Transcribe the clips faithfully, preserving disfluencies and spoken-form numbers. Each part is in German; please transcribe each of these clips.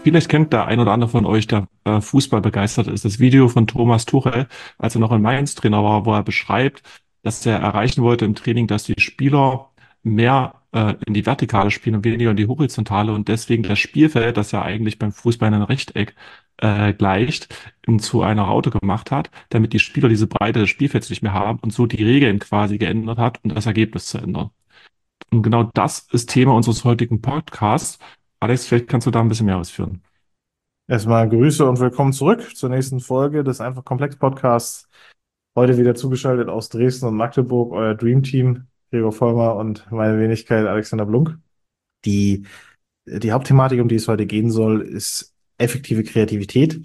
Vielleicht kennt der ein oder andere von euch, der äh, Fußball begeistert ist, das Video von Thomas Tuchel, als er noch in Mainz Trainer war, wo er beschreibt, dass er erreichen wollte im Training, dass die Spieler mehr äh, in die Vertikale spielen und weniger in die Horizontale und deswegen das Spielfeld, das ja eigentlich beim Fußball in ein Rechteck äh, gleicht, in, zu einer Raute gemacht hat, damit die Spieler diese Breite des Spielfelds nicht mehr haben und so die Regeln quasi geändert hat, um das Ergebnis zu ändern. Und genau das ist Thema unseres heutigen Podcasts. Alex, vielleicht kannst du da ein bisschen mehr ausführen. Erstmal Grüße und willkommen zurück zur nächsten Folge des Einfach Komplex Podcasts. Heute wieder zugeschaltet aus Dresden und Magdeburg, euer Dream Team, Gregor Vollmer und meine Wenigkeit Alexander Blunk. Die, die Hauptthematik, um die es heute gehen soll, ist effektive Kreativität.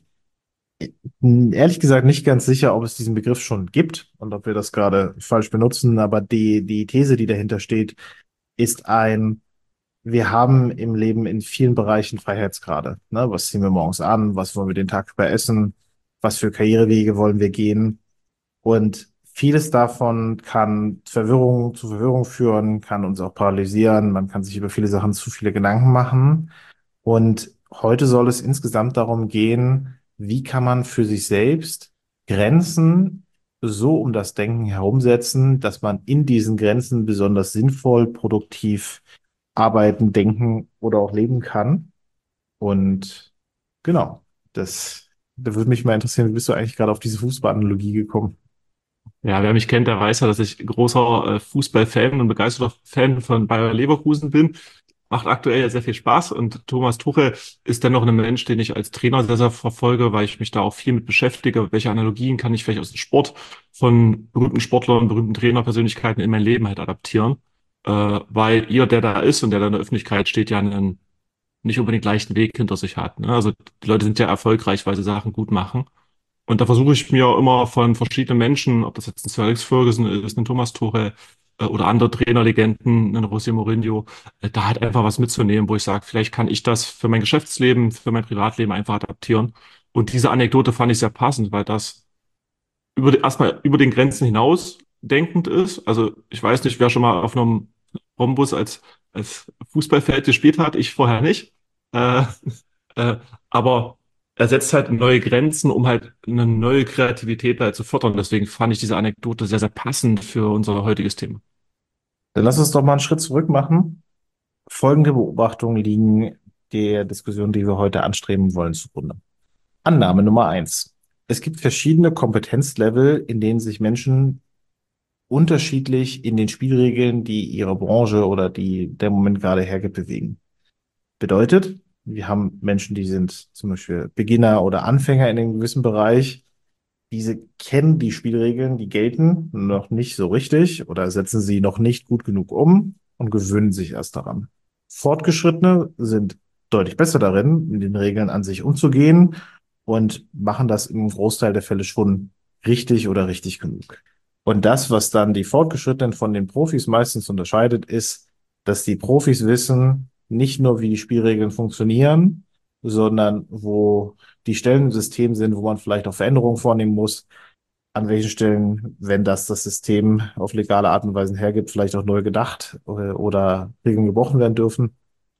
Hm, Ehrlich gesagt nicht ganz sicher, ob es diesen Begriff schon gibt und ob wir das gerade falsch benutzen, aber die, die These, die dahinter steht, ist ein wir haben im Leben in vielen Bereichen Freiheitsgrade. Ne? Was ziehen wir morgens an? Was wollen wir den Tag über essen? Was für Karrierewege wollen wir gehen? Und vieles davon kann Verwirrung zu Verwirrung führen, kann uns auch paralysieren. Man kann sich über viele Sachen zu viele Gedanken machen. Und heute soll es insgesamt darum gehen, wie kann man für sich selbst Grenzen so um das Denken herumsetzen, dass man in diesen Grenzen besonders sinnvoll, produktiv arbeiten, denken oder auch leben kann. Und genau, das, da würde mich mal interessieren, wie bist du eigentlich gerade auf diese Fußballanalogie gekommen? Ja, wer mich kennt, der weiß ja, dass ich großer äh, Fußballfan und begeisterter Fan von Bayer Leverkusen bin. Macht aktuell ja sehr viel Spaß und Thomas Tuchel ist dennoch ein Mensch, den ich als Trainer sehr, sehr verfolge, weil ich mich da auch viel mit beschäftige. Welche Analogien kann ich vielleicht aus dem Sport von berühmten Sportlern, berühmten Trainerpersönlichkeiten in mein Leben halt adaptieren? Äh, weil ihr, der da ist und der da in der Öffentlichkeit steht, ja einen nicht unbedingt leichten Weg hinter sich hat. Ne? Also die Leute sind ja erfolgreich, weil sie Sachen gut machen. Und da versuche ich mir immer von verschiedenen Menschen, ob das jetzt ein Sir Alex Ferguson ist, ein Thomas Tuchel äh, oder andere Trainerlegenden, ein José Mourinho, äh, da halt einfach was mitzunehmen, wo ich sage, vielleicht kann ich das für mein Geschäftsleben, für mein Privatleben einfach adaptieren. Und diese Anekdote fand ich sehr passend, weil das über, die- erstmal über den Grenzen hinaus denkend ist. Also ich weiß nicht, wer schon mal auf einem Rhombus als, als Fußballfeld gespielt hat, ich vorher nicht. Äh, äh, aber er setzt halt neue Grenzen, um halt eine neue Kreativität halt zu fördern. Deswegen fand ich diese Anekdote sehr, sehr passend für unser heutiges Thema. Dann lass uns doch mal einen Schritt zurück machen. Folgende Beobachtungen liegen der Diskussion, die wir heute anstreben wollen, zugrunde. Annahme Nummer eins. Es gibt verschiedene Kompetenzlevel, in denen sich Menschen unterschiedlich in den Spielregeln, die ihre Branche oder die der Moment gerade hergibt, bewegen. Bedeutet, wir haben Menschen, die sind zum Beispiel Beginner oder Anfänger in einem gewissen Bereich. Diese kennen die Spielregeln, die gelten noch nicht so richtig oder setzen sie noch nicht gut genug um und gewöhnen sich erst daran. Fortgeschrittene sind deutlich besser darin, mit den Regeln an sich umzugehen und machen das im Großteil der Fälle schon richtig oder richtig genug. Und das, was dann die Fortgeschrittenen von den Profis meistens unterscheidet, ist, dass die Profis wissen, nicht nur, wie die Spielregeln funktionieren, sondern wo die Stellen im System sind, wo man vielleicht auch Veränderungen vornehmen muss, an welchen Stellen, wenn das das System auf legale Art und Weise hergibt, vielleicht auch neu gedacht oder, oder Regeln gebrochen werden dürfen.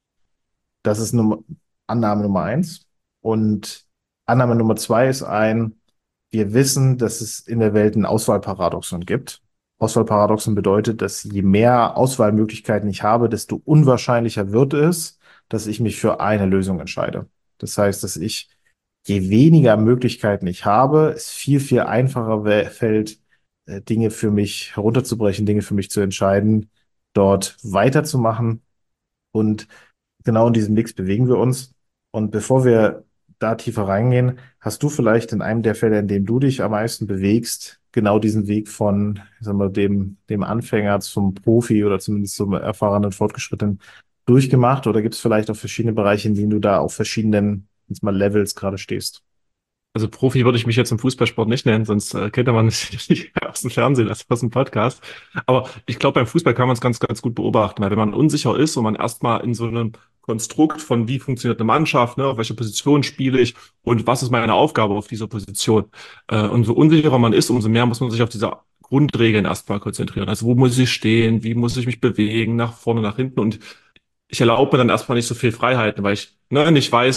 Das ist Nummer, Annahme Nummer eins. Und Annahme Nummer zwei ist ein, wir wissen, dass es in der Welt ein Auswahlparadoxon gibt. Auswahlparadoxon bedeutet, dass je mehr Auswahlmöglichkeiten ich habe, desto unwahrscheinlicher wird es, dass ich mich für eine Lösung entscheide. Das heißt, dass ich, je weniger Möglichkeiten ich habe, es viel, viel einfacher wä- fällt, äh, Dinge für mich herunterzubrechen, Dinge für mich zu entscheiden, dort weiterzumachen. Und genau in diesem Mix bewegen wir uns. Und bevor wir da tiefer reingehen, hast du vielleicht in einem der Fälle, in dem du dich am meisten bewegst, genau diesen Weg von, sagen wir, dem, dem Anfänger zum Profi oder zumindest zum erfahrenen Fortgeschrittenen durchgemacht? Oder gibt es vielleicht auch verschiedene Bereiche, in denen du da auf verschiedenen, jetzt mal Levels gerade stehst? Also Profi würde ich mich jetzt im Fußballsport nicht nennen, sonst äh, kennt man mich nicht aus dem Fernsehen als aus dem Podcast. Aber ich glaube, beim Fußball kann man es ganz, ganz gut beobachten, weil wenn man unsicher ist und man erstmal in so einem Konstrukt von wie funktioniert eine Mannschaft, ne, auf welcher Position spiele ich und was ist meine Aufgabe auf dieser Position. Äh, und so unsicherer man ist, umso mehr muss man sich auf diese Grundregeln erstmal konzentrieren. Also wo muss ich stehen, wie muss ich mich bewegen, nach vorne, nach hinten. Und ich erlaube mir dann erstmal nicht so viel Freiheiten, weil ich ne, nicht weiß,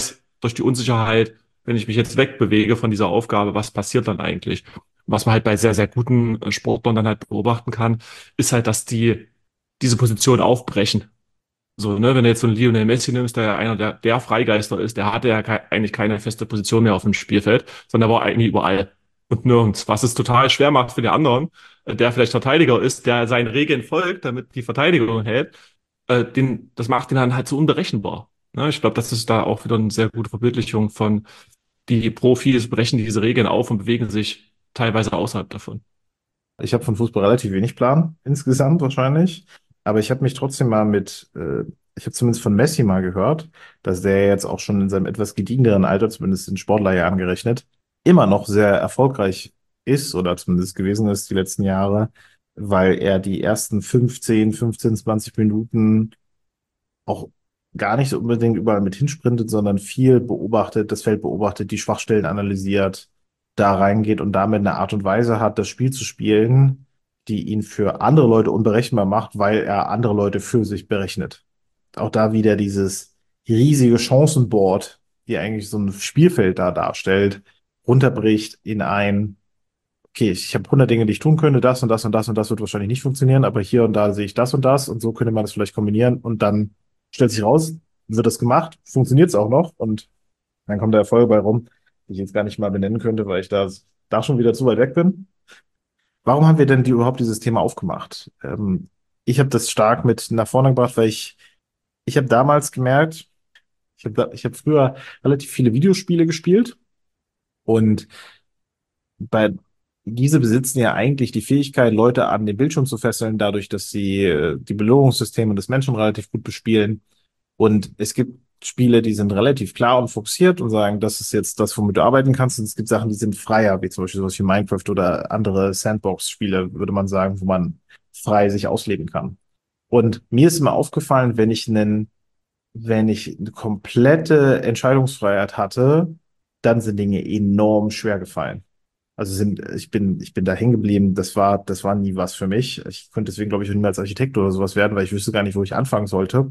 durch die Unsicherheit, wenn ich mich jetzt wegbewege von dieser Aufgabe, was passiert dann eigentlich? Was man halt bei sehr, sehr guten äh, Sportlern dann halt beobachten kann, ist halt, dass die diese Position aufbrechen. So, ne, wenn du jetzt so einen Lionel Messi nimmst, der ja einer der, der Freigeister ist, der hatte ja kei- eigentlich keine feste Position mehr auf dem Spielfeld, sondern der war eigentlich überall und nirgends, was es total schwer macht für den anderen, äh, der vielleicht Verteidiger ist, der seinen Regeln folgt, damit die Verteidigung hält, äh, den, das macht ihn dann halt so unberechenbar. Ne, ich glaube, das ist da auch wieder eine sehr gute Verbildlichung von, die Profis brechen diese Regeln auf und bewegen sich teilweise außerhalb davon. Ich habe von Fußball relativ wenig Plan insgesamt wahrscheinlich, aber ich habe mich trotzdem mal mit, äh, ich habe zumindest von Messi mal gehört, dass der jetzt auch schon in seinem etwas gediegeneren Alter, zumindest in Sportlerjahren gerechnet, immer noch sehr erfolgreich ist oder zumindest gewesen ist die letzten Jahre, weil er die ersten fünfzehn, fünfzehn, zwanzig Minuten auch gar nicht so unbedingt überall mit hinsprintet, sondern viel beobachtet, das Feld beobachtet, die Schwachstellen analysiert, da reingeht und damit eine Art und Weise hat, das Spiel zu spielen, die ihn für andere Leute unberechenbar macht, weil er andere Leute für sich berechnet. Auch da wieder dieses riesige Chancenboard, die eigentlich so ein Spielfeld da darstellt, runterbricht in ein, okay, ich habe hundert Dinge, die ich tun könnte, das und das und das und das wird wahrscheinlich nicht funktionieren, aber hier und da sehe ich das und das und so könnte man das vielleicht kombinieren und dann stellt sich raus, wird das gemacht, funktioniert es auch noch und dann kommt der Erfolg bei rum, den ich jetzt gar nicht mal benennen könnte, weil ich da, da schon wieder zu weit weg bin. Warum haben wir denn die, überhaupt dieses Thema aufgemacht? Ähm, ich habe das stark mit nach vorne gebracht, weil ich, ich habe damals gemerkt, ich habe ich hab früher relativ viele Videospiele gespielt und bei diese besitzen ja eigentlich die Fähigkeit, Leute an den Bildschirm zu fesseln, dadurch, dass sie äh, die Belohnungssysteme des Menschen relativ gut bespielen. Und es gibt Spiele, die sind relativ klar und fokussiert und sagen, das ist jetzt das, womit du arbeiten kannst. Und es gibt Sachen, die sind freier, wie zum Beispiel sowas wie Minecraft oder andere Sandbox-Spiele, würde man sagen, wo man frei sich ausleben kann. Und mir ist immer aufgefallen, wenn ich einen, wenn ich eine komplette Entscheidungsfreiheit hatte, dann sind Dinge enorm schwer gefallen. Also sind, ich bin, ich bin da hängen geblieben. Das war, das war nie was für mich. Ich könnte deswegen, glaube ich, auch niemals Architekt oder sowas werden, weil ich wüsste gar nicht, wo ich anfangen sollte.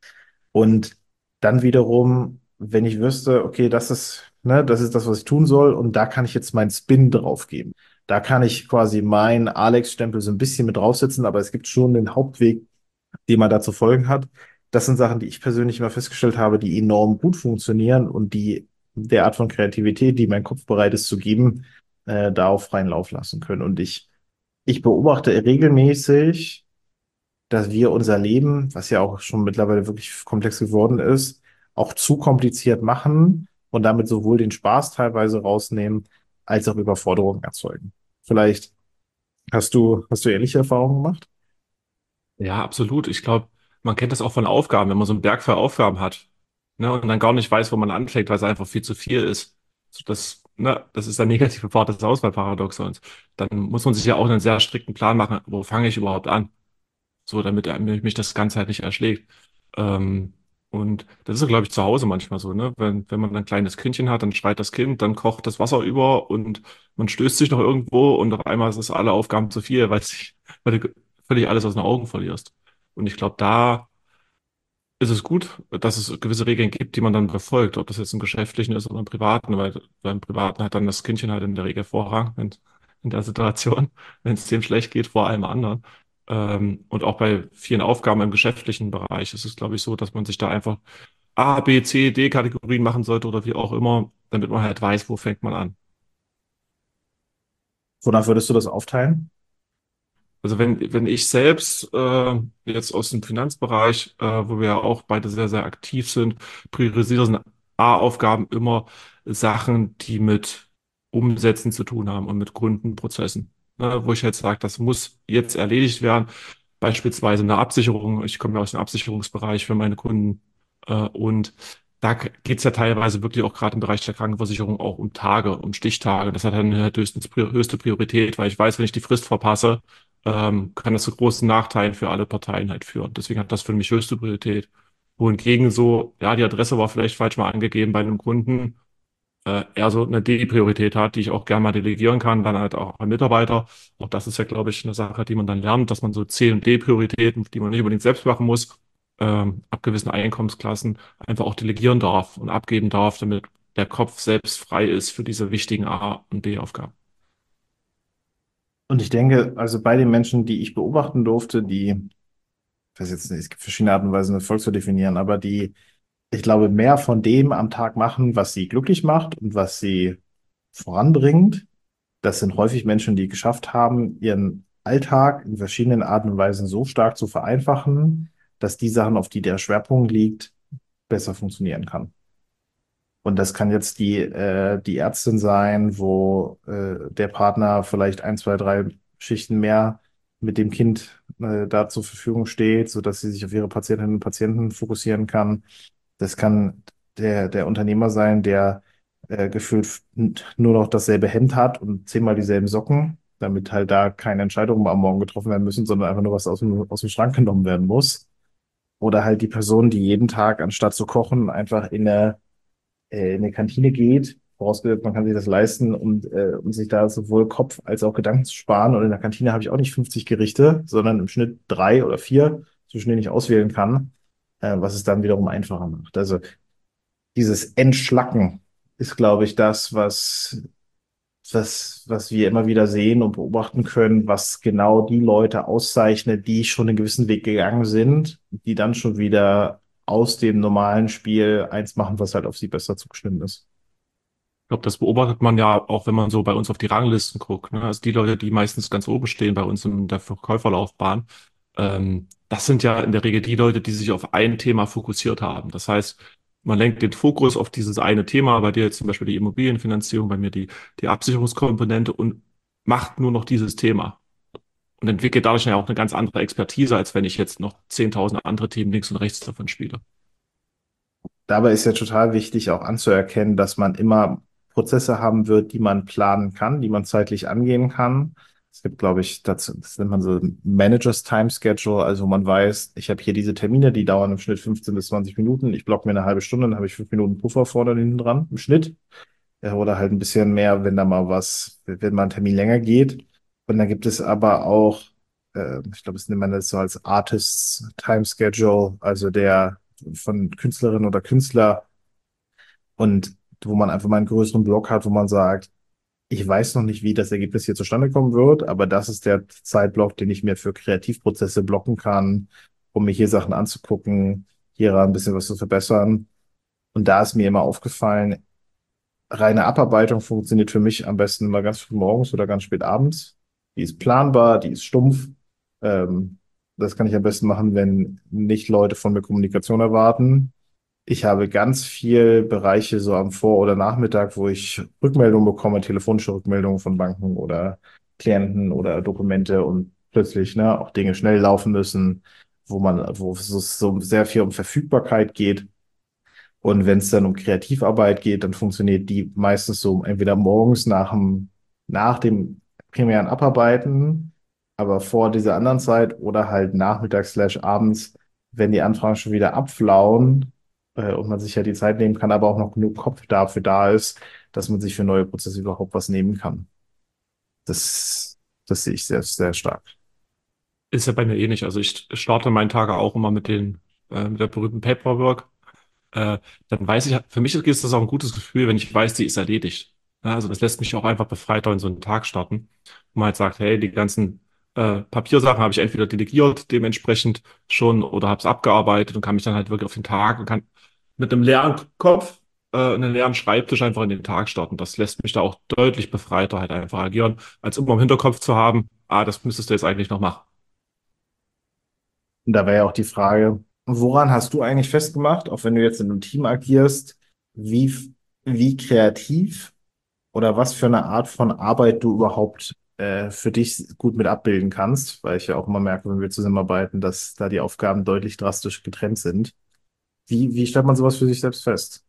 Und dann wiederum, wenn ich wüsste, okay, das ist, ne, das ist das, was ich tun soll, und da kann ich jetzt meinen Spin drauf geben. Da kann ich quasi meinen Alex-Stempel so ein bisschen mit draufsetzen, aber es gibt schon den Hauptweg, den man da zu folgen hat. Das sind Sachen, die ich persönlich immer festgestellt habe, die enorm gut funktionieren und die der Art von Kreativität, die mein Kopf bereit ist zu geben, äh, da auf freien Lauf lassen können. Und ich, ich beobachte regelmäßig, dass wir unser Leben, was ja auch schon mittlerweile wirklich komplex geworden ist, auch zu kompliziert machen und damit sowohl den Spaß teilweise rausnehmen, als auch Überforderungen erzeugen. Vielleicht hast du, hast du ähnliche Erfahrungen gemacht? Ja, absolut. Ich glaube, man kennt das auch von Aufgaben, wenn man so einen Berg für Aufgaben hat, ne, und dann gar nicht weiß, wo man anfängt, weil es einfach viel zu viel ist. So, das, ne, das ist der negative Part des Auswahlparadoxons. Dann muss man sich ja auch einen sehr strikten Plan machen, wo fange ich überhaupt an? So, damit er- mich das Ganze halt nicht erschlägt. Ähm, und das ist, so, glaube ich, zu Hause manchmal so, ne? Wenn, wenn man ein kleines Kindchen hat, dann schreit das Kind, dann kocht das Wasser über und man stößt sich noch irgendwo und auf einmal ist es alle Aufgaben zu viel, weil, sich, weil du völlig alles aus den Augen verlierst. Und ich glaube, da ist es gut, dass es gewisse Regeln gibt, die man dann befolgt, ob das jetzt im Geschäftlichen ist oder im Privaten, weil beim Privaten hat dann das Kindchen halt in der Regel Vorrang, wenn, in der Situation, wenn es dem schlecht geht, vor allem anderen. Ähm, und auch bei vielen Aufgaben im geschäftlichen Bereich ist es, glaube ich, so, dass man sich da einfach A, B, C, D Kategorien machen sollte oder wie auch immer, damit man halt weiß, wo fängt man an. Wonach würdest du das aufteilen? Also wenn, wenn ich selbst äh, jetzt aus dem Finanzbereich, äh, wo wir ja auch beide sehr, sehr aktiv sind, priorisiere sind A-Aufgaben immer Sachen, die mit Umsätzen zu tun haben und mit Kundenprozessen. Ne, wo ich jetzt sage, das muss jetzt erledigt werden. Beispielsweise eine Absicherung. Ich komme ja aus dem Absicherungsbereich für meine Kunden. Äh, und da geht es ja teilweise wirklich auch gerade im Bereich der Krankenversicherung auch um Tage, um Stichtage. Das hat dann halt höchstens, höchste Priorität, weil ich weiß, wenn ich die Frist verpasse, ähm, kann das zu großen Nachteilen für alle Parteien halt führen. Deswegen hat das für mich höchste Priorität. Wohingegen so, ja, die Adresse war vielleicht falsch mal angegeben bei einem Kunden, äh, eher so eine D-Priorität hat, die ich auch gerne mal delegieren kann, dann halt auch an Mitarbeiter. Auch das ist ja, glaube ich, eine Sache, die man dann lernt, dass man so C- und D-Prioritäten, die man nicht unbedingt selbst machen muss, ähm, ab gewissen Einkommensklassen einfach auch delegieren darf und abgeben darf, damit der Kopf selbst frei ist für diese wichtigen A- und B-Aufgaben. Und ich denke, also bei den Menschen, die ich beobachten durfte, die, ich weiß jetzt nicht, es gibt verschiedene Arten und Weisen, Erfolg zu definieren, aber die, ich glaube, mehr von dem am Tag machen, was sie glücklich macht und was sie voranbringt. Das sind häufig Menschen, die geschafft haben, ihren Alltag in verschiedenen Arten und Weisen so stark zu vereinfachen, dass die Sachen, auf die der Schwerpunkt liegt, besser funktionieren kann. Und das kann jetzt die, äh, die Ärztin sein, wo äh, der Partner vielleicht ein, zwei, drei Schichten mehr mit dem Kind äh, da zur Verfügung steht, sodass sie sich auf ihre Patientinnen und Patienten fokussieren kann. Das kann der, der Unternehmer sein, der äh, gefühlt f- nur noch dasselbe Hemd hat und zehnmal dieselben Socken, damit halt da keine Entscheidungen am Morgen getroffen werden müssen, sondern einfach nur was aus dem, aus dem Schrank genommen werden muss. Oder halt die Person, die jeden Tag, anstatt zu kochen, einfach in eine, äh, in eine Kantine geht, vorausgesetzt, man kann sich das leisten und, äh, und sich da sowohl Kopf als auch Gedanken zu sparen. Und in der Kantine habe ich auch nicht fünfzig Gerichte, sondern im Schnitt drei oder vier, zwischen denen ich auswählen kann, äh, was es dann wiederum einfacher macht. Also dieses Entschlacken ist, glaube ich, das, was, was, was wir immer wieder sehen und beobachten können, was genau die Leute auszeichnet, die schon einen gewissen Weg gegangen sind, die dann schon wieder aus dem normalen Spiel eins machen, was halt auf sie besser zugeschnitten ist. Ich glaube, das beobachtet man ja auch, wenn man so bei uns auf die Ranglisten guckt. Ne? Also die Leute, die meistens ganz oben stehen bei uns in der Verkäuferlaufbahn, ähm, das sind ja in der Regel die Leute, die sich auf ein Thema fokussiert haben. Das heißt, man lenkt den Fokus auf dieses eine Thema, bei dir jetzt zum Beispiel die Immobilienfinanzierung, bei mir die, die Absicherungskomponente und macht nur noch dieses Thema und entwickelt dadurch ja auch eine ganz andere Expertise, als wenn ich jetzt noch zehntausend andere Themen links und rechts davon spiele. Dabei ist ja total wichtig, auch anzuerkennen, dass man immer Prozesse haben wird, die man planen kann, die man zeitlich angehen kann. Es gibt, glaube ich, dazu, das nennt man so Managers Time Schedule, also man weiß, ich habe hier diese Termine, die dauern im Schnitt fünfzehn bis zwanzig Minuten. Ich blocke mir eine halbe Stunde, dann habe ich fünf Minuten Puffer vorne und hinten dran im Schnitt. Ja, oder halt ein bisschen mehr, wenn da mal was, wenn mal ein Termin länger geht. Und dann gibt es aber auch, äh, ich glaube, das nennt man das so als Artists Time Schedule, also der von Künstlerinnen oder Künstler und wo man einfach mal einen größeren Block hat, wo man sagt, ich weiß noch nicht, wie das Ergebnis hier zustande kommen wird, aber das ist der Zeitblock, den ich mir für Kreativprozesse blocken kann, um mir hier Sachen anzugucken, hier ein bisschen was zu verbessern. Und da ist mir immer aufgefallen, reine Abarbeitung funktioniert für mich am besten immer ganz früh morgens oder ganz spät abends. Die ist planbar, die ist stumpf. Ähm, das kann ich am besten machen, wenn nicht Leute von mir Kommunikation erwarten. Ich habe ganz viel Bereiche so am Vor- oder Nachmittag, wo ich Rückmeldungen bekomme, telefonische Rückmeldungen von Banken oder Klienten oder Dokumente und plötzlich, ne, auch Dinge schnell laufen müssen, wo man, wo es so sehr viel um Verfügbarkeit geht. Und wenn es dann um Kreativarbeit geht, dann funktioniert die meistens so entweder morgens nach dem, nach dem primären Abarbeiten, aber vor dieser anderen Zeit oder halt nachmittags slash abends, wenn die Anfragen schon wieder abflauen, äh, und man sich ja die Zeit nehmen kann, aber auch noch genug Kopf dafür da ist, dass man sich für neue Prozesse überhaupt was nehmen kann. Das, das sehe ich sehr, sehr stark. Ist ja bei mir ähnlich. Also ich starte meinen Tage auch immer mit den, äh, mit der berühmten Paperwork. Äh, Dann weiß ich, für mich ist das auch ein gutes Gefühl, wenn ich weiß, die ist erledigt. Ja, also das lässt mich auch einfach befreiter in so einen Tag starten, wo man halt sagt, hey, die ganzen äh, Papiersachen habe ich entweder delegiert dementsprechend schon oder habe es abgearbeitet und kann mich dann halt wirklich auf den Tag und kann mit einem leeren Kopf, äh, einen leeren Schreibtisch einfach in den Tag starten. Das lässt mich da auch deutlich befreiter halt einfach agieren, als immer im Hinterkopf zu haben, ah, das müsstest du jetzt eigentlich noch machen. Und da wäre ja auch die Frage, woran hast du eigentlich festgemacht, auch wenn du jetzt in einem Team agierst, wie, wie kreativ oder was für eine Art von Arbeit du überhaupt äh, für dich gut mit abbilden kannst, weil ich ja auch immer merke, wenn wir zusammenarbeiten, dass da die Aufgaben deutlich drastisch getrennt sind. Wie, wie stellt man sowas für sich selbst fest?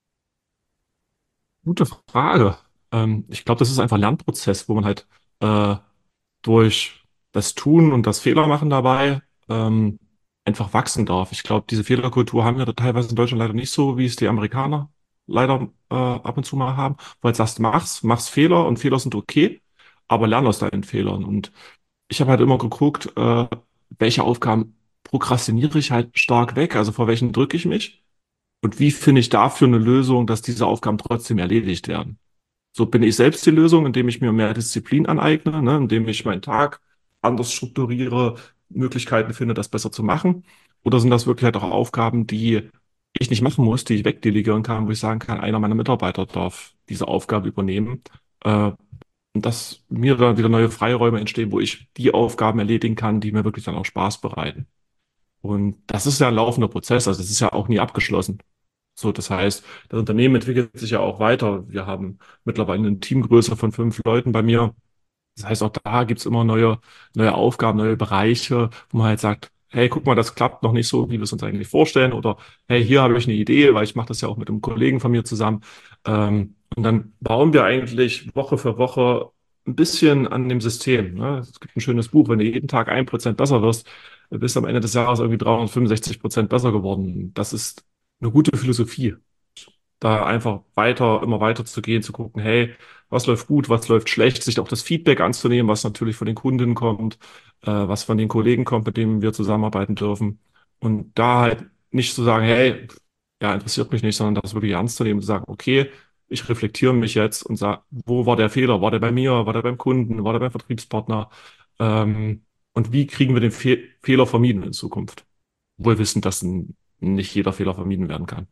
Gute Frage. Ähm, ich glaube, das ist einfach ein Lernprozess, wo man halt äh, durch das Tun und das Fehlermachen dabei ähm, einfach wachsen darf. Ich glaube, diese Fehlerkultur haben wir da teilweise in Deutschland leider nicht so, wie es die Amerikaner leider äh, ab und zu mal haben, weil du sagst, mach's, mach's Fehler und Fehler sind okay, aber lern aus deinen Fehlern. Und ich habe halt immer geguckt, äh, welche Aufgaben prokrastiniere ich halt stark weg? Also vor welchen drücke ich mich? Und wie finde ich dafür eine Lösung, dass diese Aufgaben trotzdem erledigt werden? So bin ich selbst die Lösung, indem ich mir mehr Disziplin aneigne, ne, indem ich meinen Tag anders strukturiere, Möglichkeiten finde, das besser zu machen. Oder sind das wirklich halt auch Aufgaben, die ich nicht machen muss, die ich wegdelegieren kann, wo ich sagen kann, einer meiner Mitarbeiter darf diese Aufgabe übernehmen. Äh, und dass mir dann wieder neue Freiräume entstehen, wo ich die Aufgaben erledigen kann, die mir wirklich dann auch Spaß bereiten. Und das ist ja ein laufender Prozess, also das ist ja auch nie abgeschlossen. So, das heißt, das Unternehmen entwickelt sich ja auch weiter. Wir haben mittlerweile eine Teamgröße von fünf Leuten bei mir. Das heißt, auch da gibt's immer neue, neue Aufgaben, neue Bereiche, wo man halt sagt, hey, guck mal, das klappt noch nicht so, wie wir es uns eigentlich vorstellen. Oder hey, hier habe ich eine Idee, weil ich mache das ja auch mit einem Kollegen von mir zusammen. Ähm, und dann bauen wir eigentlich Woche für Woche ein bisschen an dem System. Ne? Es gibt ein schönes Buch, wenn du jeden Tag ein Prozent besser wirst, bist du am Ende des Jahres irgendwie dreihundertfünfundsechzig Prozent besser geworden. Das ist eine gute Philosophie, da einfach weiter, immer weiter zu gehen, zu gucken, hey, was läuft gut, was läuft schlecht, sich auch das Feedback anzunehmen, was natürlich von den Kunden kommt, äh, was von den Kollegen kommt, mit denen wir zusammenarbeiten dürfen. Und da halt nicht zu sagen, hey, ja, interessiert mich nicht, sondern das wirklich ernst zu nehmen und zu sagen, okay, ich reflektiere mich jetzt und sage, wo war der Fehler? War der bei mir? War der beim Kunden? War der beim Vertriebspartner? Ähm, und wie kriegen wir den Fe Fehler vermieden in Zukunft? Wohl wissend, dass n- nicht jeder Fehler vermieden werden kann.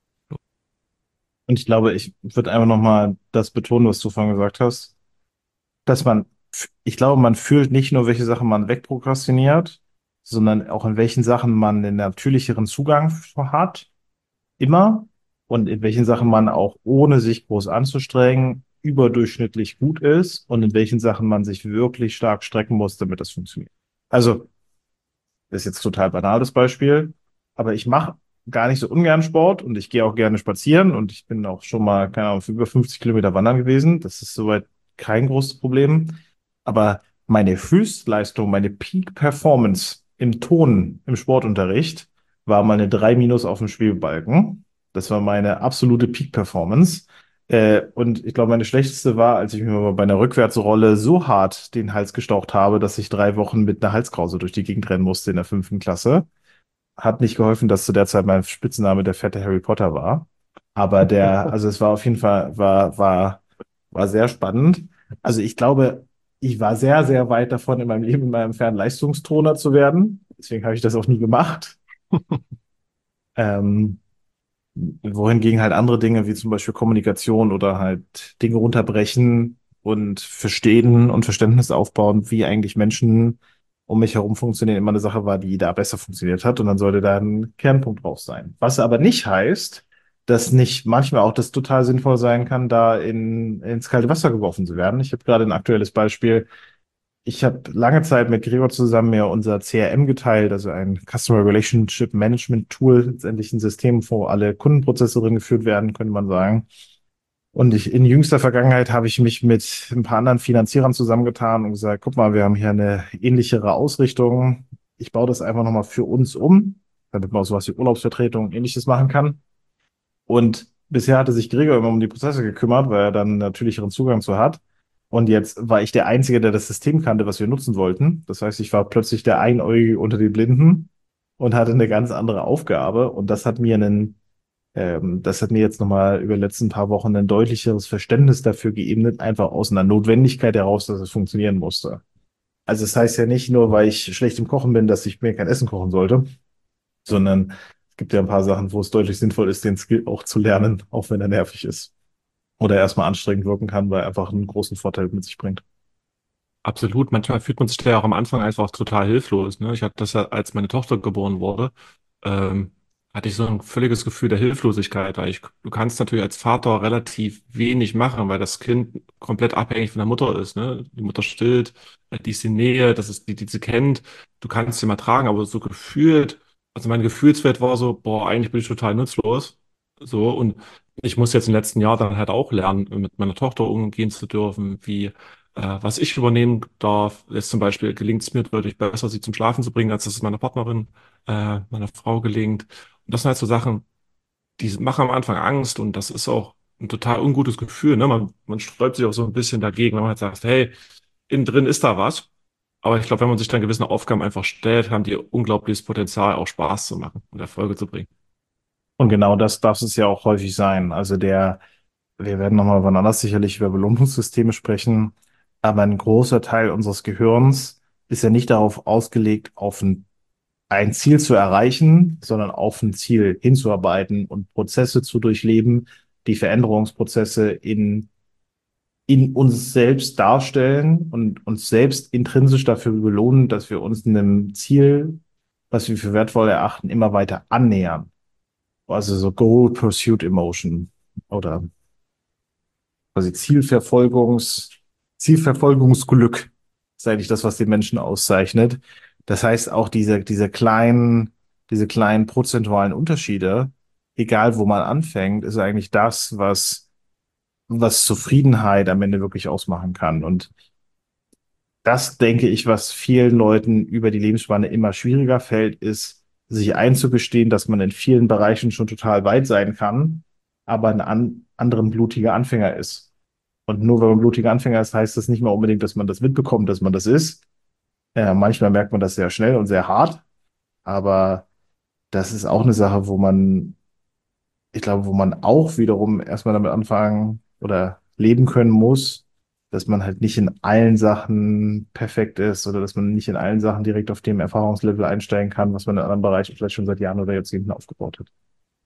Und ich glaube, ich würde einfach nochmal das betonen, was du vorhin gesagt hast, dass man, ich glaube, man fühlt nicht nur, welche Sachen man wegprokrastiniert, sondern auch in welchen Sachen man den natürlicheren Zugang hat, immer, und in welchen Sachen man auch ohne sich groß anzustrengen überdurchschnittlich gut ist und in welchen Sachen man sich wirklich stark strecken muss, damit das funktioniert. Also, das ist jetzt total banales Beispiel, aber ich mache gar nicht so ungern Sport und ich gehe auch gerne spazieren und ich bin auch schon mal, keine Ahnung, für über fünfzig Kilometer wandern gewesen. Das ist soweit kein großes Problem. Aber meine Höchstleistung, meine Peak Performance im Ton, im Sportunterricht, war mal eine drei minus auf dem Schwebebalken. Das war meine absolute Peak Performance. Äh, und ich glaube, meine schlechteste war, als ich mir mal bei einer Rückwärtsrolle so hart den Hals gestaucht habe, dass ich drei Wochen mit einer Halskrause durch die Gegend rennen musste in der fünften Klasse. Hat nicht geholfen, dass zu der Zeit mein Spitzname der fette Harry Potter war. Aber der, also es war auf jeden Fall, war, war, war sehr spannend. Also ich glaube, ich war sehr, sehr weit davon, in meinem Leben in meinem Entfernen Leistungsturner zu werden. Deswegen habe ich das auch nie gemacht. Ähm, Wohingegen halt andere Dinge wie zum Beispiel Kommunikation oder halt Dinge runterbrechen und verstehen und Verständnis aufbauen, wie eigentlich Menschen um mich herum funktionieren, immer eine Sache war, die da besser funktioniert hat. Und dann sollte da ein Kernpunkt drauf sein. Was aber nicht heißt, dass nicht manchmal auch das total sinnvoll sein kann, da in, ins kalte Wasser geworfen zu werden. Ich habe gerade ein aktuelles Beispiel. Ich habe lange Zeit mit Gregor zusammen mir unser C R M geteilt, also ein Customer Relationship Management Tool, letztendlich ein System, wo alle Kundenprozesse drin geführt werden, könnte man sagen. Und ich, in jüngster Vergangenheit habe ich mich mit ein paar anderen Finanzierern zusammengetan und gesagt, guck mal, wir haben hier eine ähnlichere Ausrichtung. Ich baue das einfach nochmal für uns um, damit man auch sowas wie Urlaubsvertretung und ähnliches machen kann. Und bisher hatte sich Gregor immer um die Prozesse gekümmert, weil er dann einen natürlicheren Zugang zu hat. Und jetzt war ich der Einzige, der das System kannte, was wir nutzen wollten. Das heißt, ich war plötzlich der Einäugige unter den Blinden und hatte eine ganz andere Aufgabe. Und das hat mir einen, ähm, das hat mir jetzt nochmal über die letzten paar Wochen ein deutlicheres Verständnis dafür geebnet, einfach aus einer Notwendigkeit heraus, dass es funktionieren musste. Also es heißt ja nicht nur, weil ich schlecht im Kochen bin, dass ich mir kein Essen kochen sollte, sondern es gibt ja ein paar Sachen, wo es deutlich sinnvoll ist, den Skill auch zu lernen, auch wenn er nervig ist. Oder erstmal anstrengend wirken kann, weil er einfach einen großen Vorteil mit sich bringt. Absolut. Manchmal fühlt man sich da ja auch am Anfang einfach total hilflos. Ne? Ich hatte das ja, als meine Tochter geboren wurde, ähm, hatte ich so ein völliges Gefühl der Hilflosigkeit. Weil ich, du kannst natürlich als Vater relativ wenig machen, weil das Kind komplett abhängig von der Mutter ist. Ne? Die Mutter stillt, äh, die ist in Nähe, das ist die, die sie kennt. Du kannst sie mal tragen, aber so gefühlt, also mein Gefühlswert war so, boah, eigentlich bin ich total nutzlos. So, und ich muss jetzt im letzten Jahr dann halt auch lernen, mit meiner Tochter umgehen zu dürfen, wie äh, was ich übernehmen darf. Jetzt zum Beispiel gelingt es mir deutlich besser, sie zum Schlafen zu bringen, als es meiner Partnerin, äh, meiner Frau gelingt. Und das sind halt so Sachen, die machen am Anfang Angst und das ist auch ein total ungutes Gefühl. Ne? Man, man sträubt sich auch so ein bisschen dagegen, wenn man halt sagt, hey, innen drin ist da was. Aber ich glaube, wenn man sich dann gewisse Aufgaben einfach stellt, haben die unglaubliches Potenzial, auch Spaß zu machen und Erfolge zu bringen. Und genau das darf es ja auch häufig sein. Also der, wir werden nochmal wann anders sicherlich über Belohnungssysteme sprechen, aber ein großer Teil unseres Gehirns ist ja nicht darauf ausgelegt, auf ein, ein Ziel zu erreichen, sondern auf ein Ziel hinzuarbeiten und Prozesse zu durchleben, die Veränderungsprozesse in, in uns selbst darstellen und uns selbst intrinsisch dafür belohnen, dass wir uns einem Ziel, was wir für wertvoll erachten, immer weiter annähern. Also so Goal Pursuit Emotion oder quasi Zielverfolgungs, Zielverfolgungsglück ist eigentlich das, was den Menschen auszeichnet. Das heißt, auch diese, diese kleinen, diese kleinen prozentualen Unterschiede, egal wo man anfängt, ist eigentlich das, was, was Zufriedenheit am Ende wirklich ausmachen kann. Und das denke ich, was vielen Leuten über die Lebensspanne immer schwieriger fällt, ist, sich einzugestehen, dass man in vielen Bereichen schon total weit sein kann, aber ein an, anderen blutiger Anfänger ist. Und nur weil man blutiger Anfänger ist, heißt das nicht mal unbedingt, dass man das mitbekommt, dass man das ist. Äh, manchmal merkt man das sehr schnell und sehr hart, aber das ist auch eine Sache, wo man, ich glaube, wo man auch wiederum erstmal damit anfangen oder leben können muss, dass man halt nicht in allen Sachen perfekt ist oder dass man nicht in allen Sachen direkt auf dem Erfahrungslevel einsteigen kann, was man in anderen Bereichen vielleicht schon seit Jahren oder Jahrzehnten aufgebaut hat.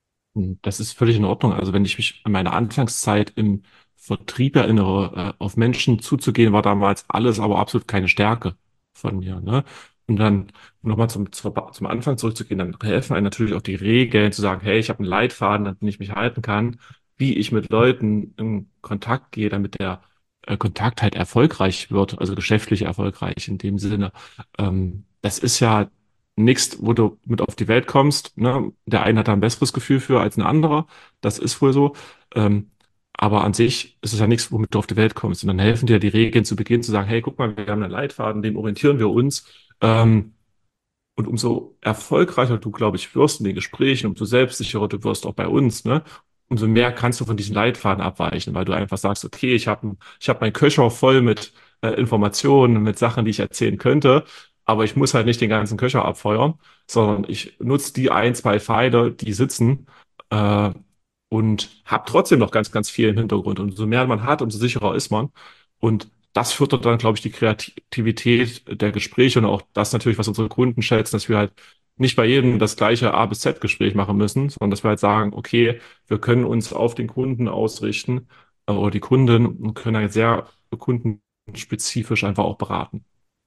Und das ist völlig in Ordnung. Also wenn ich mich an meine Anfangszeit im Vertrieb erinnere, äh, auf Menschen zuzugehen, war damals alles aber absolut keine Stärke von mir, ne? Und dann um nochmal zum, zum, zum Anfang zurückzugehen, dann helfen einem natürlich auch die Regeln, zu sagen, hey, ich habe einen Leitfaden, an den ich mich halten kann, wie ich mit Leuten in Kontakt gehe, damit der äh, Kontakt halt erfolgreich wird, also geschäftlich erfolgreich in dem Sinne. Ähm, das ist ja nichts, wo du mit auf die Welt kommst. Ne? Der eine hat da ein besseres Gefühl für als ein anderer. Das ist wohl so. Ähm, aber an sich ist es ja nichts, womit du auf die Welt kommst. Und dann helfen dir die Regeln zu Beginn zu sagen, hey, guck mal, wir haben einen Leitfaden, dem orientieren wir uns. Ähm, und umso erfolgreicher du, glaube ich, wirst in den Gesprächen, umso selbstsicherer du wirst auch bei uns, ne? Umso mehr kannst du von diesem Leitfaden abweichen, weil du einfach sagst, okay, ich habe ich hab meinen Köcher voll mit äh, Informationen, mit Sachen, die ich erzählen könnte, aber ich muss halt nicht den ganzen Köcher abfeuern, sondern ich nutze die ein, zwei Pfeile, die sitzen, äh, und habe trotzdem noch ganz, ganz viel im Hintergrund. Und umso mehr man hat, umso sicherer ist man. Und das fördert dann, glaube ich, die Kreativität der Gespräche und auch das natürlich, was unsere Kunden schätzen, dass wir halt nicht bei jedem das gleiche A bis Z-Gespräch machen müssen, sondern dass wir halt sagen, okay, wir können uns auf den Kunden ausrichten äh, oder die Kunden und können halt sehr kundenspezifisch einfach auch beraten.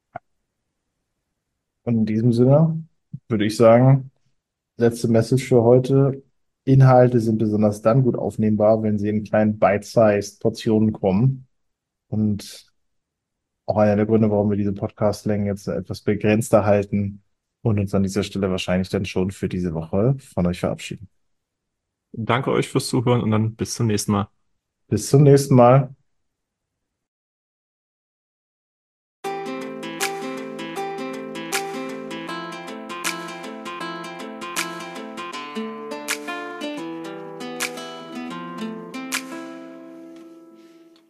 Und in diesem Sinne würde ich sagen, letzte Message für heute. Inhalte sind besonders dann gut aufnehmbar, wenn sie in kleinen Bite-sized Portionen kommen. Und auch einer der Gründe, warum wir diese Podcast-Längen jetzt etwas begrenzter halten und uns an dieser Stelle wahrscheinlich dann schon für diese Woche von euch verabschieden. Danke euch fürs Zuhören und dann bis zum nächsten Mal. Bis zum nächsten Mal.